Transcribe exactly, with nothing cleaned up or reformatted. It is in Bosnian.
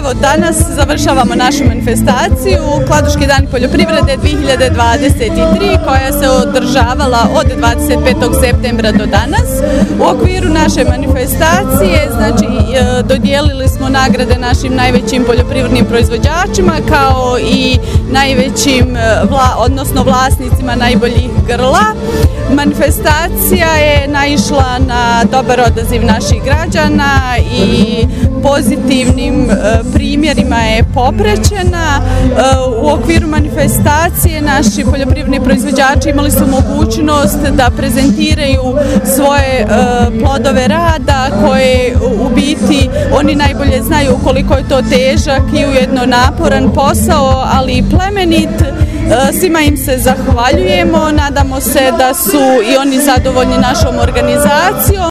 Evo, danas završavamo našu manifestaciju Kladuški dani poljoprivrede dvije hiljade dvadeset tri koja se održavala od dvadeset petog septembra do danas. U okviru naše manifestacije znači, dodijelili smo nagrade našim najvećim poljoprivrednim proizvođačima kao i najvećim, odnosno vlasnicima najboljih grla. Manifestacija je naišla na dobar odaziv naših građana i pozitivnim primjerima je popraćena. U okviru manifestacije naši poljoprivredni proizvođači imali su mogućnost da prezentiraju svoje plodove rada koje u biti oni najbolje znaju koliko je to težak i ujedno naporan posao, ali i plemenit. Svima im se zahvaljujemo, nadamo se da su i oni zadovoljni našom organizacijom.